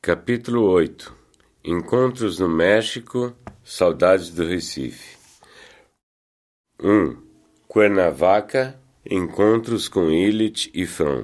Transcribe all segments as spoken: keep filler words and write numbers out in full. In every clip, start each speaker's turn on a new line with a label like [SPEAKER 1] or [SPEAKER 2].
[SPEAKER 1] Capítulo oito. Encontros no México, saudades do Recife. um. Cuernavaca, encontros com Ilitch e Fromm.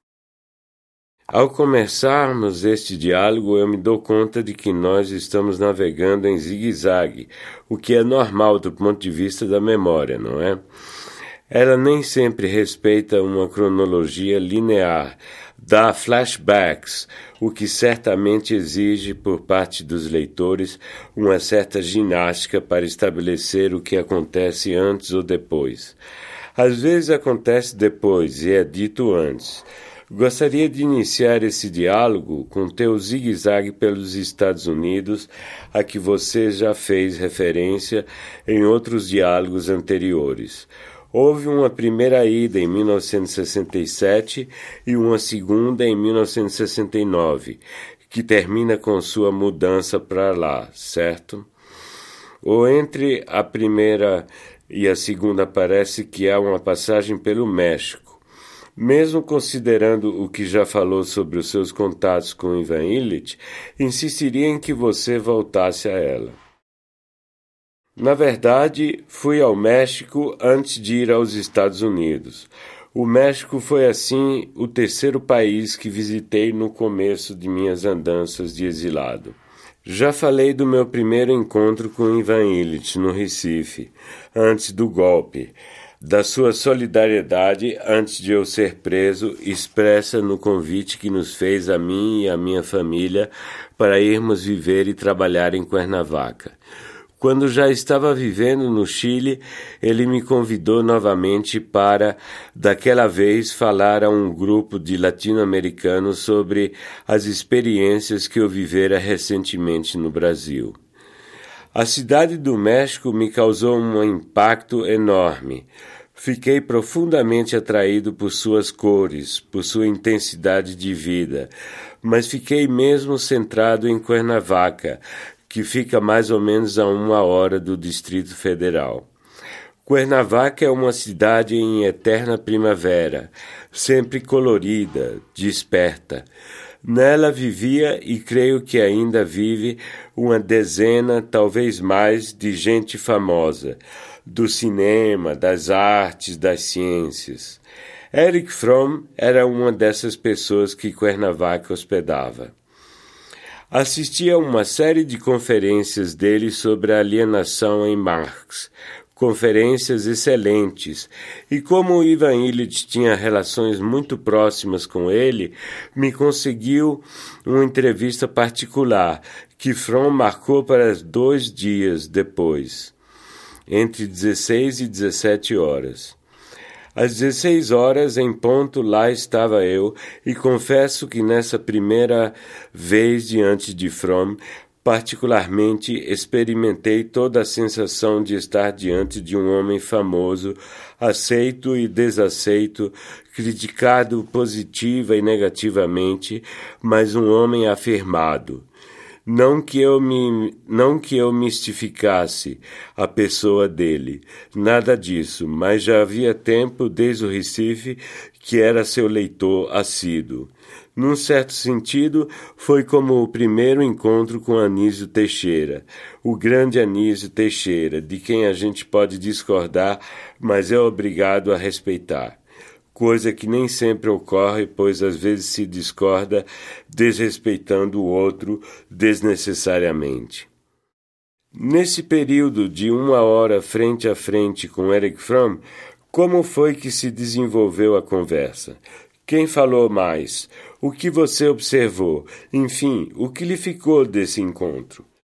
[SPEAKER 1] Ao começarmos este diálogo, eu me dou conta de que nós estamos navegando em zigue-zague, o que é normal do ponto de vista da memória, não é? Ela nem sempre respeita uma cronologia linear, dá flashbacks, o que certamente exige por parte dos leitores uma certa ginástica para estabelecer o que acontece antes ou depois. Às vezes acontece depois e é dito antes. Gostaria de iniciar esse diálogo com teu zigue-zague pelos Estados Unidos, a que você já fez referência em outros diálogos anteriores. Houve uma primeira ida em mil novecentos e sessenta e sete e uma segunda em mil novecentos e sessenta e nove, que termina com sua mudança para lá, certo? Ou entre a primeira e a segunda parece que há uma passagem pelo México. Mesmo considerando o que já falou sobre os seus contatos com Ivan Ilitch, insistiria em que você voltasse a ela. Na verdade, fui ao México antes de ir aos Estados Unidos. O México foi, assim, o terceiro país que visitei no começo de minhas andanças de exilado. Já falei do meu primeiro encontro com Ivan Ilitch no Recife, antes do golpe, da sua solidariedade antes de eu ser preso, expressa no convite que nos fez a mim e a minha família para irmos viver e trabalhar em Cuernavaca. Quando já estava vivendo no Chile, ele me convidou novamente para, daquela vez, falar a um grupo de latino-americanos sobre as experiências que eu vivera recentemente no Brasil. A cidade do México me causou um impacto enorme. Fiquei profundamente atraído por suas cores, por sua intensidade de vida, mas fiquei mesmo centrado em Cuernavaca, que fica mais ou menos a uma hora do Distrito Federal. Cuernavaca é uma cidade em eterna primavera, sempre colorida, desperta. Nela vivia, e creio que ainda vive, uma dezena, talvez mais, de gente famosa, do cinema, das artes, das ciências. Erich Fromm era uma dessas pessoas que Cuernavaca hospedava. Assisti a uma série de conferências dele sobre a alienação em Marx, conferências excelentes, e como Ivan Ilitch tinha relações muito próximas com ele, me conseguiu uma entrevista particular, que Fromm marcou para dois dias depois, entre dezesseis e dezessete horas. Às dezesseis horas, em ponto, lá estava eu, e confesso que nessa primeira vez diante de Fromm, particularmente experimentei toda a sensação de estar diante de um homem famoso, aceito e desaceito, criticado positiva e negativamente, mas um homem afirmado. Não que eu me, não que eu mistificasse a pessoa dele, nada disso, mas já havia tempo, desde o Recife, que era seu leitor assíduo. Num certo sentido, foi como o primeiro encontro com Anísio Teixeira, o grande Anísio Teixeira, de quem a gente pode discordar, mas é obrigado a respeitar. Coisa que nem sempre ocorre, pois às vezes se discorda desrespeitando o outro desnecessariamente. Nesse período de uma hora frente a frente com Erich Fromm, como foi que se desenvolveu a conversa? Quem falou mais? O que você observou? Enfim, o que lhe ficou desse encontro?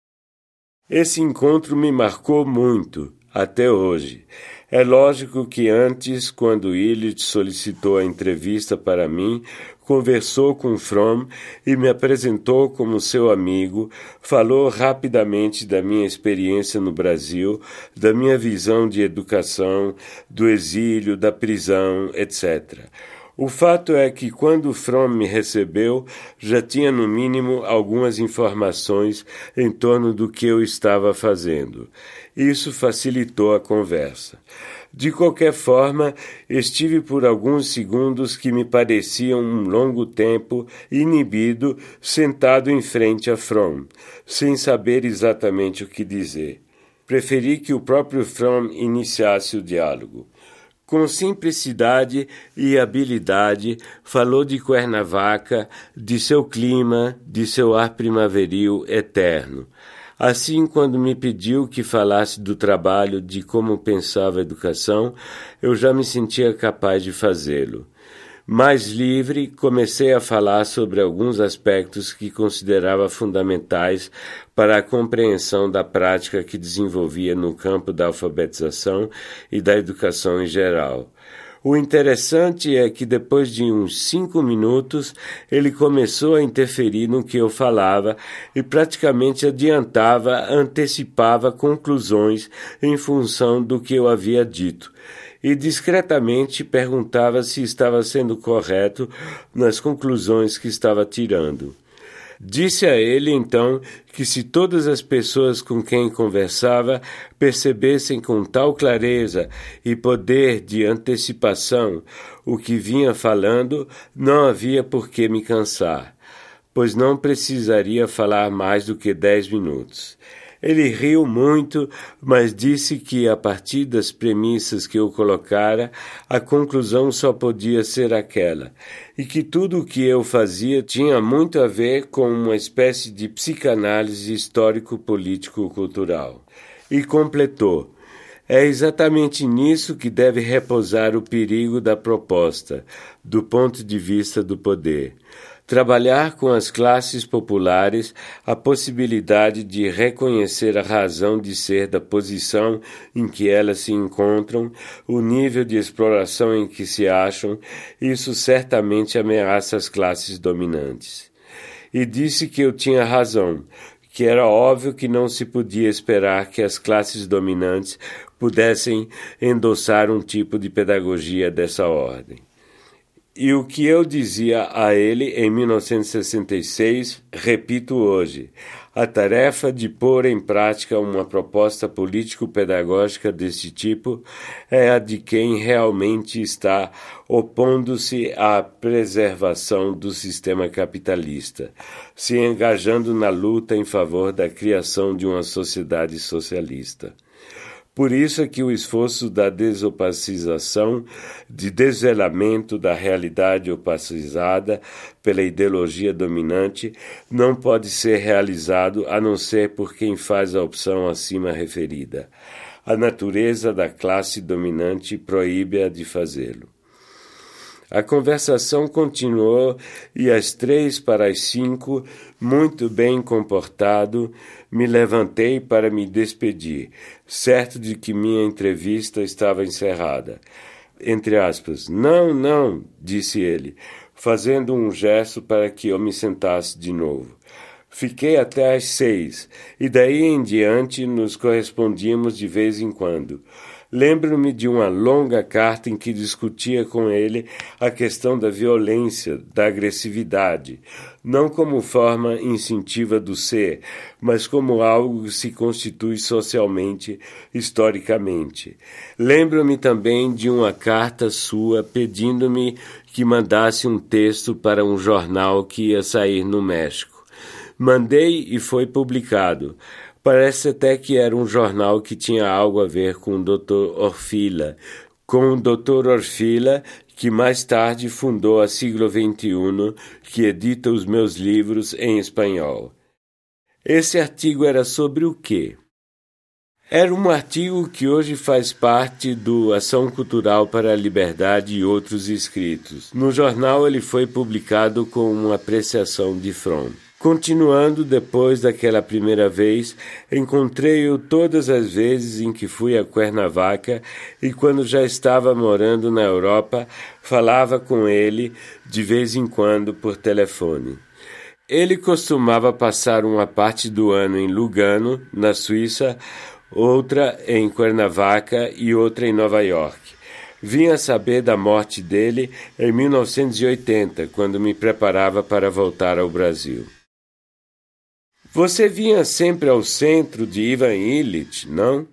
[SPEAKER 1] Esse encontro me marcou muito, até hoje. É lógico que antes, quando Ilitch solicitou a entrevista para mim, conversou com Fromm e me apresentou como seu amigo, falou rapidamente da minha experiência no Brasil, da minha visão de educação, do exílio, da prisão, etcétera. O fato é que quando Fromm me recebeu, já tinha no mínimo algumas informações em torno do que eu estava fazendo. Isso facilitou a conversa. De qualquer forma, estive por alguns segundos que me pareciam um longo tempo inibido, sentado em frente a Fromm, sem saber exatamente o que dizer. Preferi que o próprio Fromm iniciasse o diálogo. Com simplicidade e habilidade, falou de Cuernavaca, de seu clima, de seu ar primaveril eterno. Assim, quando me pediu que falasse do trabalho, de como pensava a educação, eu já me sentia capaz de fazê-lo. Mais livre, comecei a falar sobre alguns aspectos que considerava fundamentais para a compreensão da prática que desenvolvia no campo da alfabetização e da educação em geral. O interessante é que depois de uns cinco minutos ele começou a interferir no que eu falava e praticamente adiantava, antecipava conclusões em função do que eu havia dito. E discretamente perguntava se estava sendo correto nas conclusões que estava tirando. Disse a ele, então, que se todas as pessoas com quem conversava percebessem com tal clareza e poder de antecipação o que vinha falando, não havia por que me cansar, pois não precisaria falar mais do que dez minutos. Ele riu muito, mas disse que, a partir das premissas que eu colocara, a conclusão só podia ser aquela, e que tudo o que eu fazia tinha muito a ver com uma espécie de psicanálise histórico-político-cultural. E completou: é exatamente nisso que deve repousar o perigo da proposta, do ponto de vista do poder. Trabalhar com as classes populares a possibilidade de reconhecer a razão de ser da posição em que elas se encontram, o nível de exploração em que se acham, isso certamente ameaça as classes dominantes. E disse que eu tinha razão, que era óbvio que não se podia esperar que as classes dominantes pudessem endossar um tipo de pedagogia dessa ordem. E o que eu dizia a ele em mil novecentos e sessenta e seis, repito hoje: a tarefa de pôr em prática uma proposta político-pedagógica desse tipo é a de quem realmente está opondo-se à preservação do sistema capitalista, se engajando na luta em favor da criação de uma sociedade socialista. Por isso é que o esforço da desopacização, de desvelamento da realidade opacizada pela ideologia dominante, não pode ser realizado a não ser por quem faz a opção acima referida. A natureza da classe dominante proíbe-a de fazê-lo. A conversação continuou e às três para as cinco, muito bem comportado, me levantei para me despedir, certo de que minha entrevista estava encerrada. Entre aspas, não, não, disse ele, fazendo um gesto para que eu me sentasse de novo. Fiquei até às seis, e daí em diante nos correspondíamos de vez em quando. Lembro-me de uma longa carta em que discutia com ele a questão da violência, da agressividade, não como forma instintiva do ser, mas como algo que se constitui socialmente, historicamente. Lembro-me também de uma carta sua pedindo-me que mandasse um texto para um jornal que ia sair no México. Mandei e foi publicado. Parece até que era um jornal que tinha algo a ver com o doutor Orfila, com o doutor Orfila, que mais tarde fundou a Siglo vinte e um, que edita os meus livros em espanhol. Esse artigo era sobre o quê? Era um artigo que hoje faz parte do Ação Cultural para a Liberdade e outros escritos. No jornal ele foi publicado com uma apreciação de Fromm. Continuando, depois daquela primeira vez, encontrei-o todas as vezes em que fui a Cuernavaca e quando já estava morando na Europa, falava com ele de vez em quando por telefone. Ele costumava passar uma parte do ano em Lugano, na Suíça, outra em Cuernavaca e outra em Nova York. Vim a saber da morte dele em mil novecentos e oitenta, quando me preparava para voltar ao Brasil. Você vinha sempre ao centro de Ivan Ilitch, não?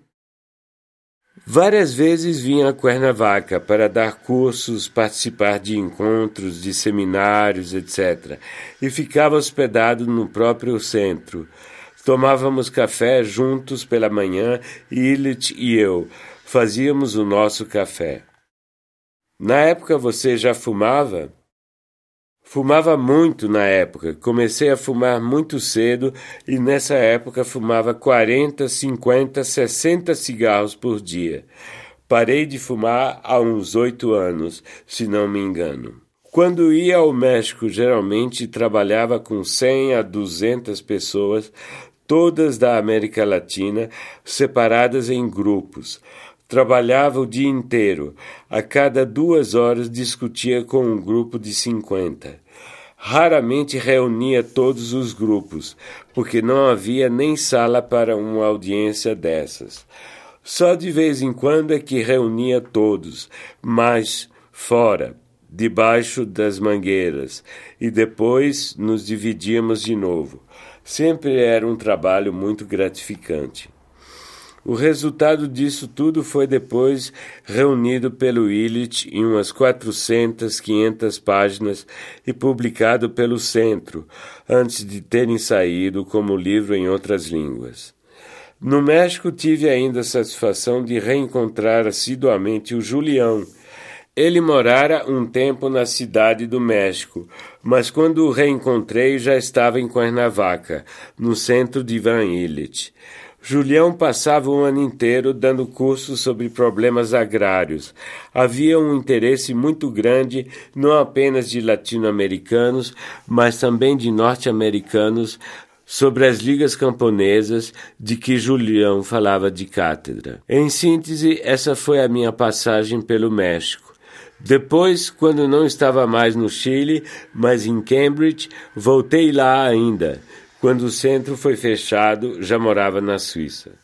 [SPEAKER 1] Várias vezes vinha a Cuernavaca para dar cursos, participar de encontros, de seminários, etcétera, e ficava hospedado no próprio centro. Tomávamos café juntos pela manhã, Ilitch e eu. Fazíamos o nosso café. Na época você já fumava? Fumava muito na época. Comecei a fumar muito cedo e nessa época fumava quarenta, cinquenta, sessenta cigarros por dia. Parei de fumar há uns oito anos, se não me engano. Quando ia ao México, geralmente trabalhava com cem a duzentas pessoas, todas da América Latina, separadas em grupos. Trabalhava o dia inteiro. A cada duas horas discutia com um grupo de cinquenta. Raramente reunia todos os grupos, porque não havia nem sala para uma audiência dessas. Só de vez em quando é que reunia todos, mas fora, debaixo das mangueiras, e depois nos dividíamos de novo. Sempre era um trabalho muito gratificante. O resultado disso tudo foi depois reunido pelo Ilitch em umas quatrocentas, quinhentas páginas e publicado pelo Centro, antes de terem saído como livro em outras línguas. No México tive ainda a satisfação de reencontrar assiduamente o Julião. Ele morara um tempo na cidade do México, mas quando o reencontrei já estava em Cuernavaca, no centro de Ivan Ilitch. Julião passava um ano inteiro dando cursos sobre problemas agrários. Havia um interesse muito grande, não apenas de latino-americanos, mas também de norte-americanos, sobre as ligas camponesas de que Julião falava de cátedra. Em síntese, essa foi a minha passagem pelo México. Depois, quando não estava mais no Chile, mas em Cambridge, voltei lá ainda. Quando o centro foi fechado, já morava na Suíça.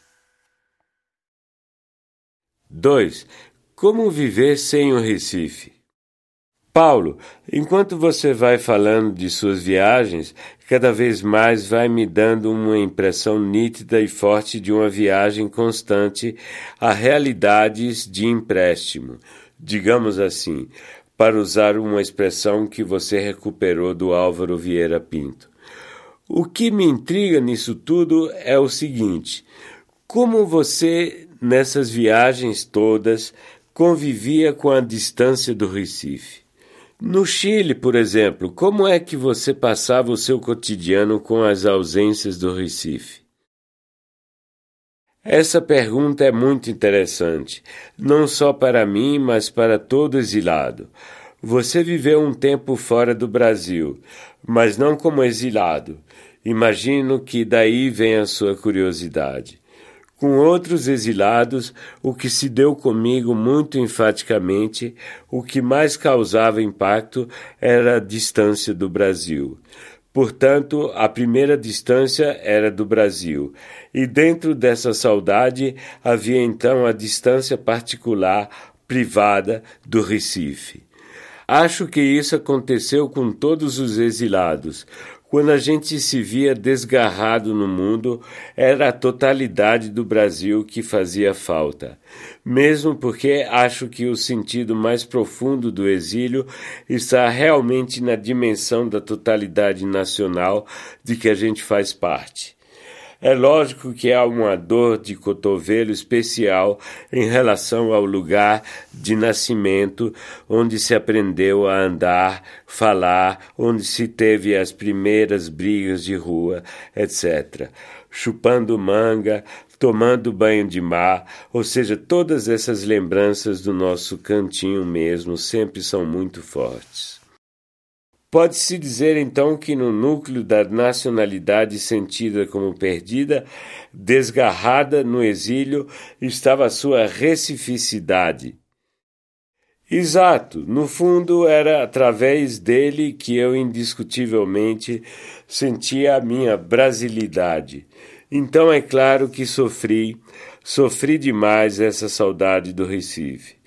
[SPEAKER 1] dois. Como viver sem o Recife? Paulo, enquanto você vai falando de suas viagens, cada vez mais vai me dando uma impressão nítida e forte de uma viagem constante a realidades de empréstimo, digamos assim, para usar uma expressão que você recuperou do Álvaro Vieira Pinto. O que me intriga nisso tudo é o seguinte: como você, nessas viagens todas, convivia com a distância do Recife? No Chile, por exemplo, como é que você passava o seu cotidiano com as ausências do Recife? Essa pergunta é muito interessante, não só para mim, mas para todo exilado. Você viveu um tempo fora do Brasil, mas não como exilado. Imagino que daí vem a sua curiosidade. Com outros exilados, o que se deu comigo muito enfaticamente, o que mais causava impacto era a distância do Brasil. Portanto, a primeira distância era do Brasil, e dentro dessa saudade havia então a distância particular, privada, do Recife. Acho que isso aconteceu com todos os exilados. Quando a gente se via desgarrado no mundo, era a totalidade do Brasil que fazia falta. Mesmo porque acho que o sentido mais profundo do exílio está realmente na dimensão da totalidade nacional de que a gente faz parte. É lógico que há uma dor de cotovelo especial em relação ao lugar de nascimento, onde se aprendeu a andar, falar, onde se teve as primeiras brigas de rua, etcétera. Chupando manga, tomando banho de mar, ou seja, todas essas lembranças do nosso cantinho mesmo sempre são muito fortes. Pode-se dizer, então, que no núcleo da nacionalidade sentida como perdida, desgarrada no exílio, estava a sua recificidade. Exato, no fundo era através dele que eu indiscutivelmente sentia a minha brasilidade. Então é claro que sofri, sofri demais essa saudade do Recife.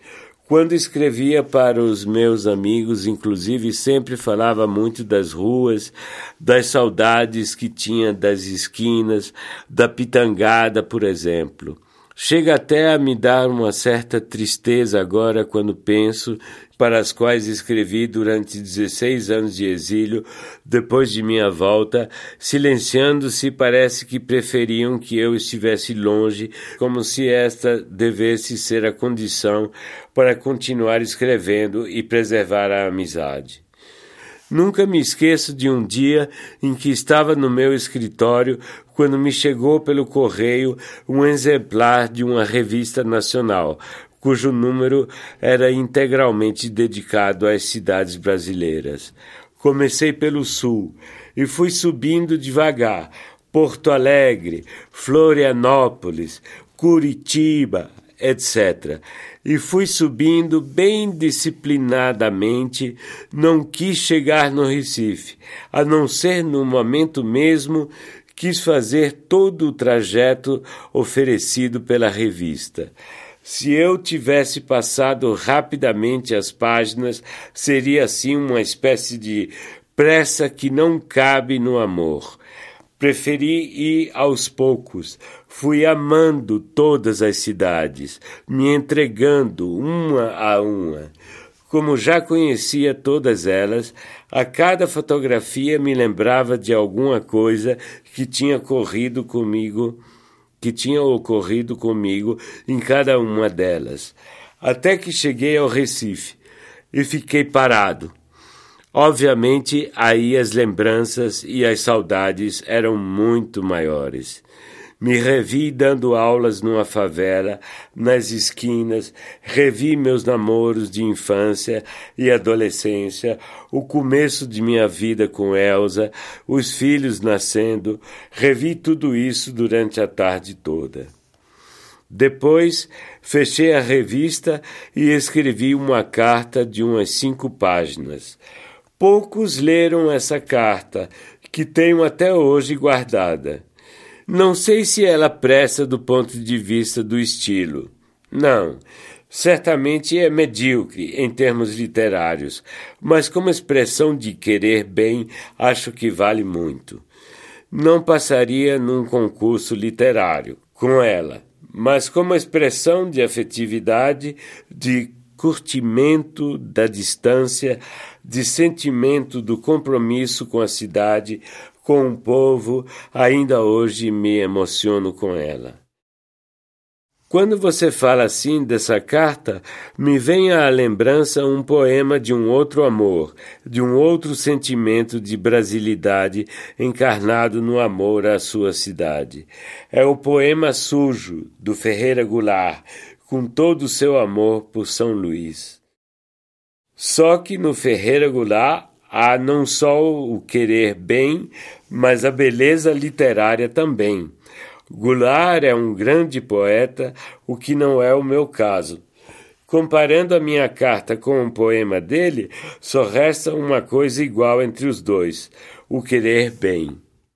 [SPEAKER 1] Quando escrevia para os meus amigos, inclusive, sempre falava muito das ruas, das saudades que tinha das esquinas, da pitangada, por exemplo. Chega até a me dar uma certa tristeza agora quando penso para as quais escrevi durante dezesseis anos de exílio, depois de minha volta, silenciando-se, parece que preferiam que eu estivesse longe, como se esta devesse ser a condição para continuar escrevendo e preservar a amizade. Nunca me esqueço de um dia em que estava no meu escritório quando me chegou pelo correio um exemplar de uma revista nacional, cujo número era integralmente dedicado às cidades brasileiras. Comecei pelo sul e fui subindo devagar, Porto Alegre, Florianópolis, Curitiba, etcétera. E fui subindo bem disciplinadamente, não quis chegar no Recife, a não ser no momento mesmo quis fazer todo o trajeto oferecido pela revista. Se eu tivesse passado rapidamente as páginas, seria assim uma espécie de pressa que não cabe no amor. Preferi ir aos poucos, fui amando todas as cidades, me entregando uma a uma. Como já conhecia todas elas, a cada fotografia me lembrava de alguma coisa que tinha ocorrido comigo, que tinha ocorrido comigo em cada uma delas, até que cheguei ao Recife e fiquei parado. Obviamente, aí as lembranças e as saudades eram muito maiores. Me revi dando aulas numa favela, nas esquinas, revi meus namoros de infância e adolescência, o começo de minha vida com Elsa, os filhos nascendo, revi tudo isso durante a tarde toda. Depois, fechei a revista e escrevi uma carta de umas cinco páginas. Poucos leram essa carta, que tenho até hoje guardada. Não sei se ela presta do ponto de vista do estilo. Não, certamente é medíocre em termos literários, mas como expressão de querer bem, acho que vale muito. Não passaria num concurso literário com ela, mas como expressão de afetividade, de curtimento da distância, de sentimento do compromisso com a cidade, com o povo, ainda hoje me emociono com ela. Quando você fala assim dessa carta, me vem à lembrança um poema de um outro amor, de um outro sentimento de brasilidade encarnado no amor à sua cidade. É o poema Sujo, do Ferreira Goulart, com todo o seu amor por São Luís. Só que no Ferreira Goulart há não só o querer bem, mas a beleza literária também. Goulart é um grande poeta, o que não é o meu caso. Comparando a minha carta com um poema dele, só resta uma coisa igual entre os dois, o querer bem.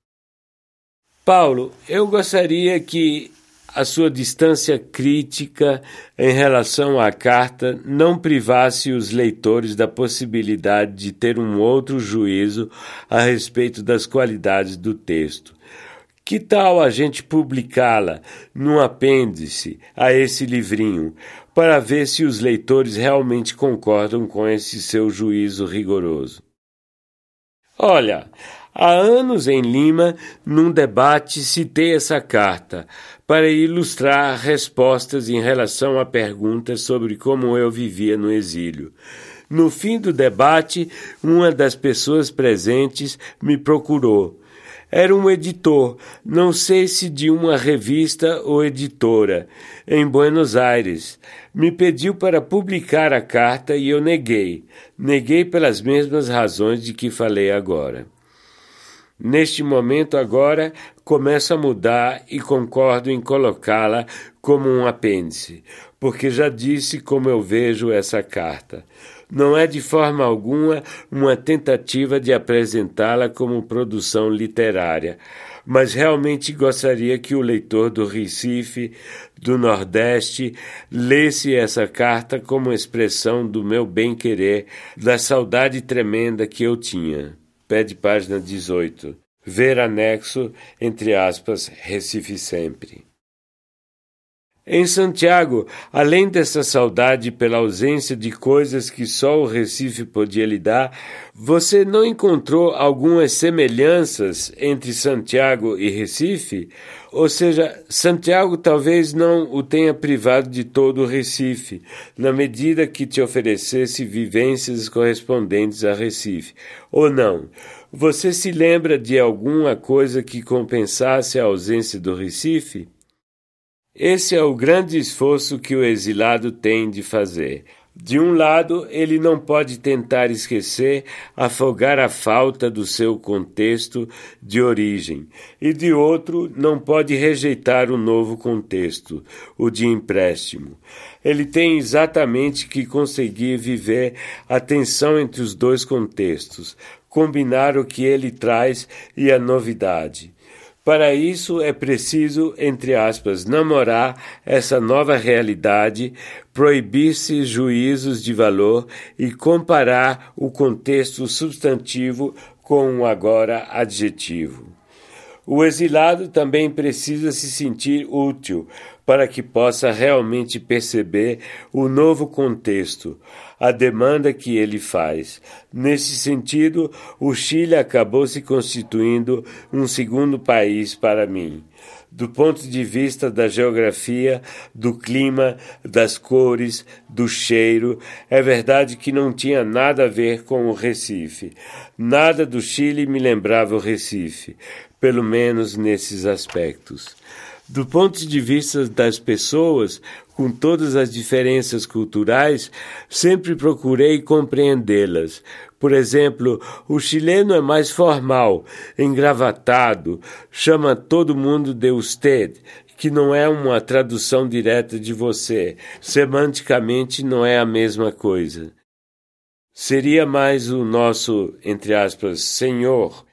[SPEAKER 1] Paulo, eu gostaria que a sua distância crítica em relação à carta não privasse os leitores da possibilidade de ter um outro juízo a respeito das qualidades do texto. Que tal a gente publicá-la num apêndice a esse livrinho, para ver se os leitores realmente concordam com esse seu juízo rigoroso? Olha, há anos em Lima, num debate, citei essa carta para ilustrar respostas em relação a perguntas sobre como eu vivia no exílio. No fim do debate, uma das pessoas presentes me procurou. Era um editor, não sei se de uma revista ou editora, em Buenos Aires. Me pediu para publicar a carta e eu neguei. Neguei pelas mesmas razões de que falei agora. Neste momento agora, começo a mudar e concordo em colocá-la como um apêndice, porque já disse como eu vejo essa carta. não é de forma alguma uma tentativa de apresentá-la como produção literária, mas realmente gostaria que o leitor do Recife, do Nordeste, lesse essa carta como expressão do meu bem-querer, da saudade tremenda que eu tinha. Pé de página dezoito. Ver anexo, entre aspas, Recife sempre. Em Santiago, além dessa saudade pela ausência de coisas que só o Recife podia lhe dar, você não encontrou algumas semelhanças entre Santiago e Recife? Ou seja, Santiago talvez não o tenha privado de todo o Recife, na medida que te oferecesse vivências correspondentes a Recife. Ou não? Você se lembra de alguma coisa que compensasse a ausência do Recife? Esse é o grande esforço que o exilado tem de fazer. De um lado, ele não pode tentar esquecer, afogar a falta do seu contexto de origem, e de outro, não pode rejeitar o novo contexto, o de empréstimo. Ele tem exatamente que conseguir viver a tensão entre os dois contextos, combinar o que ele traz e a novidade. Para isso é preciso, entre aspas, namorar essa nova realidade, proibir-se juízos de valor e comparar o contexto substantivo com o agora adjetivo. O exilado também precisa se sentir útil para que possa realmente perceber o novo contexto, a demanda que ele faz. Nesse sentido, o Chile acabou se constituindo um segundo país para mim. Do ponto de vista da geografia, do clima, das cores, do cheiro, é verdade que não tinha nada a ver com o Recife. Nada do Chile me lembrava o Recife, pelo menos nesses aspectos. Do ponto de vista das pessoas, com todas as diferenças culturais, sempre procurei compreendê-las. Por exemplo, o chileno é mais formal, engravatado, chama todo mundo de usted, que não é uma tradução direta de você. Semanticamente não é a mesma coisa. Seria mais o nosso, entre aspas, senhor.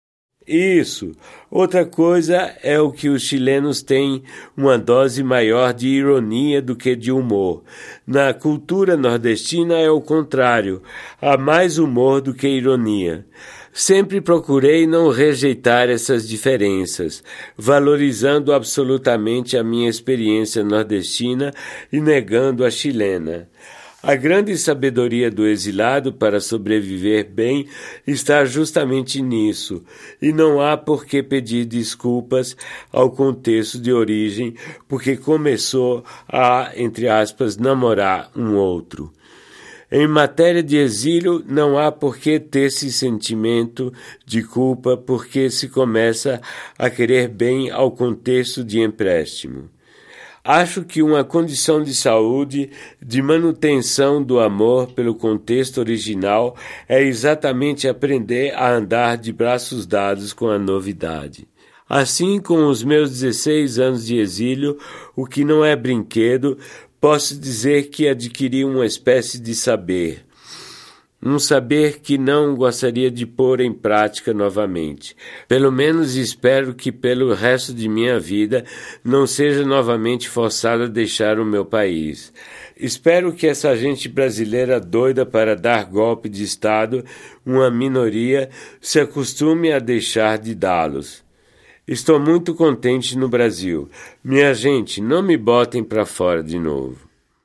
[SPEAKER 1] Isso. Outra coisa é o que os chilenos têm uma dose maior de ironia do que de humor. Na cultura nordestina é o contrário. Há mais humor do que ironia. Sempre procurei não rejeitar essas diferenças, valorizando absolutamente a minha experiência nordestina e negando a chilena. A grande sabedoria do exilado para sobreviver bem está justamente nisso, e não há por que pedir desculpas ao contexto de origem, porque começou a, entre aspas, namorar um outro. Em matéria de exílio, não há por que ter esse sentimento de culpa, porque se começa a querer bem ao contexto de empréstimo. Acho que uma condição de saúde, de manutenção do amor pelo contexto original é exatamente aprender a andar de braços dados com a novidade. Assim, com os meus dezesseis anos de exílio, o que não é brinquedo, posso dizer que adquiri uma espécie de saber. Um saber que não gostaria de pôr em prática novamente. Pelo menos espero que pelo resto de minha vida não seja novamente forçado a deixar o meu país. Espero que essa gente brasileira doida para dar golpe de Estado, uma minoria, se acostume a deixar de dá-los. Estou muito contente no Brasil. Minha gente, não me botem para fora de novo.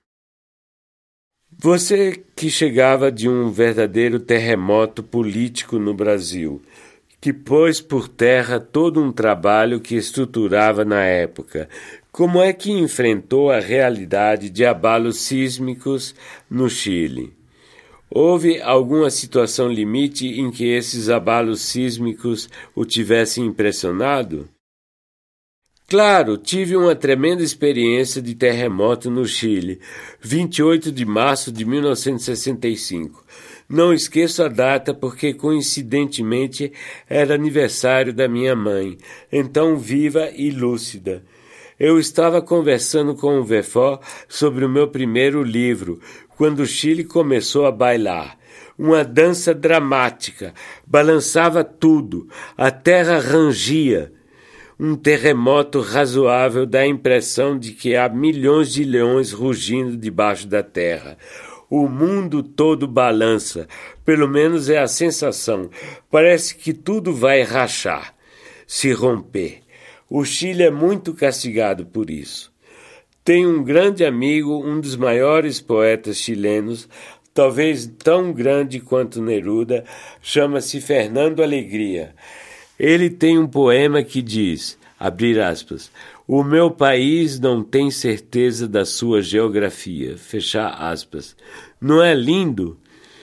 [SPEAKER 1] Você que chegava de um verdadeiro terremoto político no Brasil, que pôs por terra todo um trabalho que estruturava na época, como é que enfrentou a realidade de abalos sísmicos no Chile? Houve alguma situação limite em que esses abalos sísmicos o tivessem impressionado? Claro, tive uma tremenda experiência de terremoto no Chile, vinte e oito de março de mil novecentos e sessenta e cinco. Não esqueço a data porque, coincidentemente, era aniversário da minha mãe, então viva e lúcida. Eu estava conversando com o Vefó sobre o meu primeiro livro, quando o Chile começou a bailar. Uma dança dramática, balançava tudo, a terra rangia. Um terremoto razoável dá a impressão de que há milhões de leões rugindo debaixo da terra. O mundo todo balança, pelo menos é a sensação. Parece que tudo vai rachar, se romper. O Chile é muito castigado por isso. Tenho um grande amigo, um dos maiores poetas chilenos, talvez tão grande quanto Neruda, chama-se Fernando Alegria. Ele tem um poema que diz, abrir aspas, o meu país não tem certeza da sua geografia, fechar aspas. Não é lindo?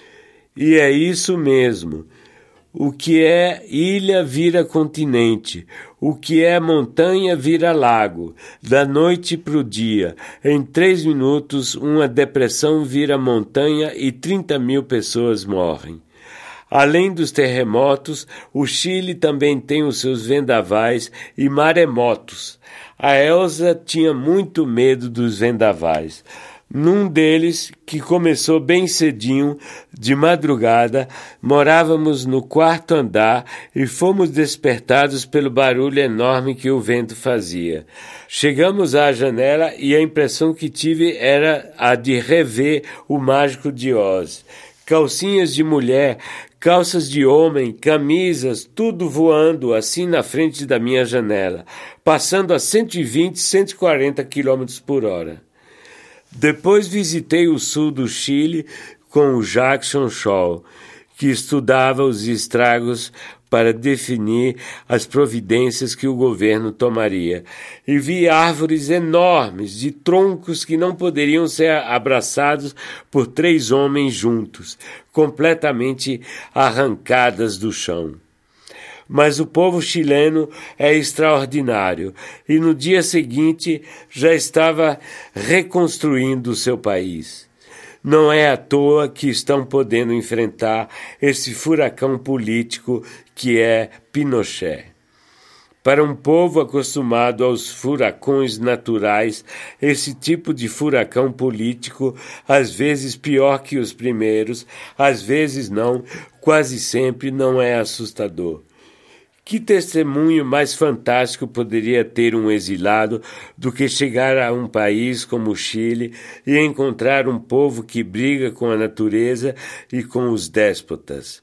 [SPEAKER 1] E é isso mesmo. O que é ilha vira continente, o que é montanha vira lago, da noite para o dia. Em três minutos, uma depressão vira montanha e trinta mil pessoas morrem. Além dos terremotos, o Chile também tem os seus vendavais e maremotos. A Elsa tinha muito medo dos vendavais. Num deles, que começou bem cedinho, de madrugada, morávamos no quarto andar e fomos despertados pelo barulho enorme que o vento fazia. Chegamos à janela e a impressão que tive era a de rever o Mágico de Oz. Calcinhas de mulher, calças de homem, camisas, tudo voando assim na frente da minha janela, passando a cento e vinte, cento e quarenta quilômetros por hora. Depois visitei o sul do Chile com o Jackson Shaw, que estudava os estragos para definir as providências que o governo tomaria. E vi árvores enormes, de troncos que não poderiam ser abraçados por três homens juntos, completamente arrancadas do chão. Mas o povo chileno é extraordinário e no dia seguinte já estava reconstruindo o seu país. Não é à toa que estão podendo enfrentar esse furacão político que é Pinochet. Para um povo acostumado aos furacões naturais, esse tipo de furacão político, às vezes pior que os primeiros, às vezes não, quase sempre não é assustador. Que testemunho mais fantástico poderia ter um exilado do que chegar a um país como o Chile e encontrar um povo que briga com a natureza e com os déspotas?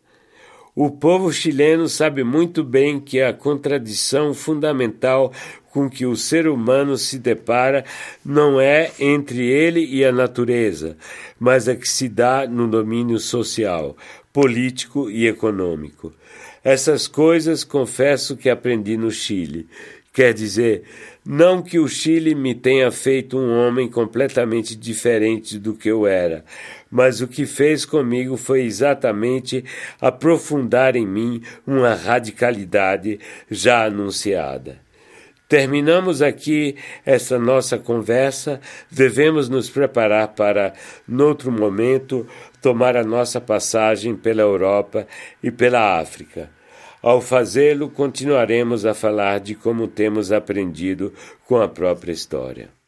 [SPEAKER 1] O povo chileno sabe muito bem que a contradição fundamental com que o ser humano se depara não é entre ele e a natureza, mas a que se dá no domínio social, político e econômico. Essas coisas confesso que aprendi no Chile. Quer dizer, não que o Chile me tenha feito um homem completamente diferente do que eu era, mas o que fez comigo foi exatamente aprofundar em mim uma radicalidade já anunciada. Terminamos aqui essa nossa conversa, devemos nos preparar para, noutro momento, tomar a nossa passagem pela Europa e pela África. Ao fazê-lo, continuaremos a falar de como temos aprendido com a própria história.